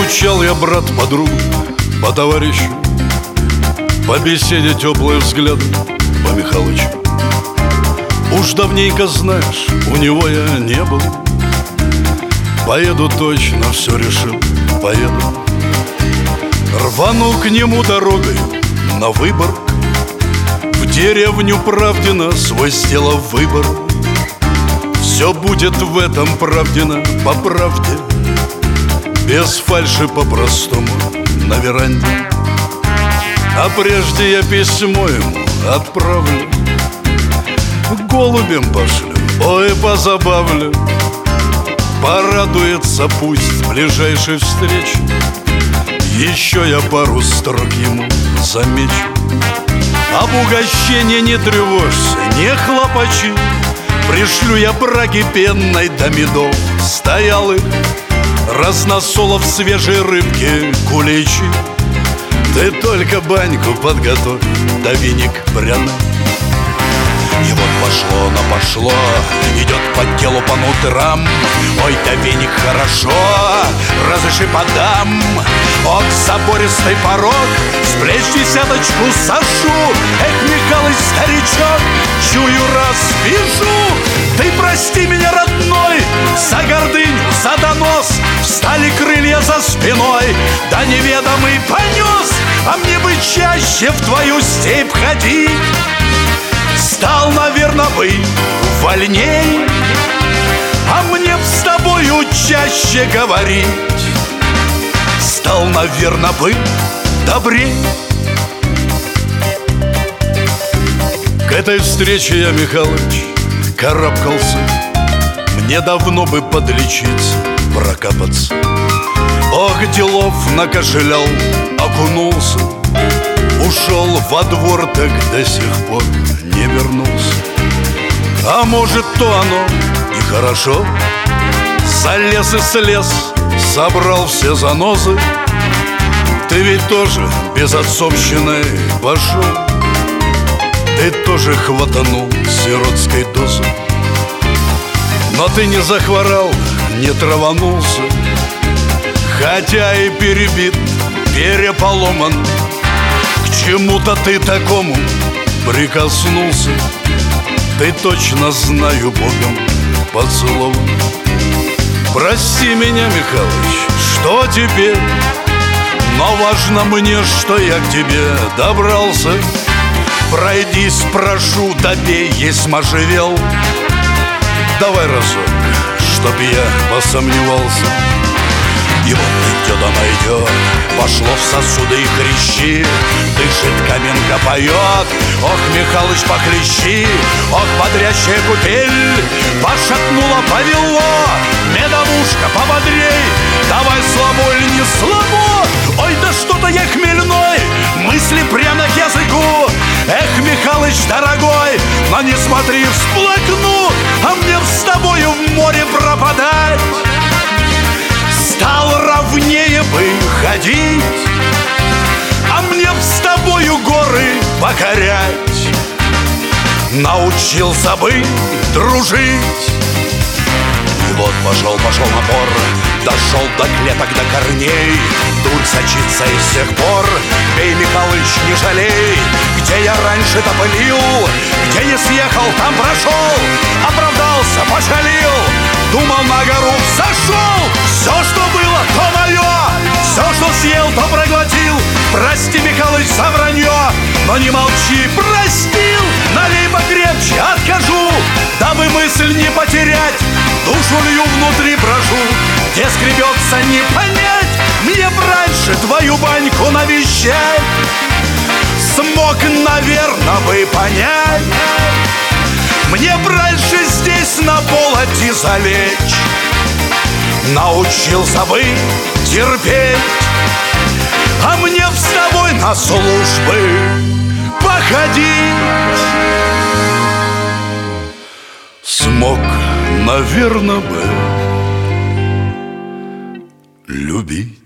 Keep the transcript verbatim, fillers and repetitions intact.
Скучал я, брат, по другу, по товарищу, по беседе теплый взгляд, по Михалычу. Уж давненько, знаешь, у него я не был. Поеду точно, все решил, поеду. Рванул к нему дорогой на выбор. В деревню Правдина свой сделав выбор. Все будет в этом Правдина по правде, без фальши, по-простому, на веранде. А прежде я письмо ему отправлю, голубем пошлю, ой, позабавлю. Порадуется пусть ближайшей встречи. Еще я пару строк ему замечу. Об угощении не тревожься, не хлопочи. Пришлю я браги пенной до медов стоялых, разносолов свежей рыбки, куличи. Ты только баньку подготовь, да веник пряный. И вот пошло, но пошло, идет по делу по нутрам. Ой, да веник хорошо, разреши подам. От забористый порог с плеч десяточку сошу. Эх, Михалыч, старичок, чую, раз вижу. Ты прости меня, родной, за гордыню, за донос. Встали крылья за спиной, да неведомый понес. А мне бы чаще в твою степь ходить. Стал, наверно, бы вольней, а мне б с тобою чаще говорить. Стал, наверно, бы добрей. К этой встрече я, Михалыч, карабкался. Мне давно бы подлечиться, прокапаться. Ох, делов накошелял, окунулся. Ушел во двор, так до сих пор не вернулся. А может, то оно и хорошо. Залез и слез, собрал все занозы. Ты ведь тоже без отцовщины пошел. Ты тоже хватанул сиротской дозы. Но ты не захворал, не траванулся. Хотя и перебит, переполоман. К чему-то ты такому прикоснулся. Ты точно, знаю, Богом поцелован. Прости меня, Михалыч, что теперь? Но важно мне, что я к тебе добрался. Пройдись, прошу, добей, есть можжевел. Давай разок, чтоб я посомневался. И вот идет она идет, пошло в сосуды и хрящи. Дышит каменка, поет, ох, Михалыч, похлещи. Ох, бодрящая купель пошатнула, повело. Медовушка, пободрей, давай слабо или не слабо. Ой, да что-то я хмельной, мысли прямо к языку. Эх, Михалыч, дорогой, но не смотри, всплакну. А мне с тобою в море пропадать. Стал ровнее бы ходить, а мне б с тобою горы покорять. Научился бы дружить. И вот пошел, пошел напор, дошел до клеток, до корней. Дурь сочится и с тех пор. Бей, Михалыч, не жалей. Где я раньше-то пылил, где не съехал, там прошел. Оправдался, пошалил, думал, на гору взошел. Все, что было, то мое, все, что съел, то проглотил. Прости, Михалыч, за вранье, но не молчи, простил. Налей покрепче, откажу, дабы мысль не потерять. Душу лью, внутри брожу, где скребется, не понять. Мне б раньше твою баньку навещать. Смог, наверно, бы понять. Мне б раньше здесь на полоте залечь. Научился бы терпеть, а мне б с тобой на службы походить. Смог, наверно, бы любить.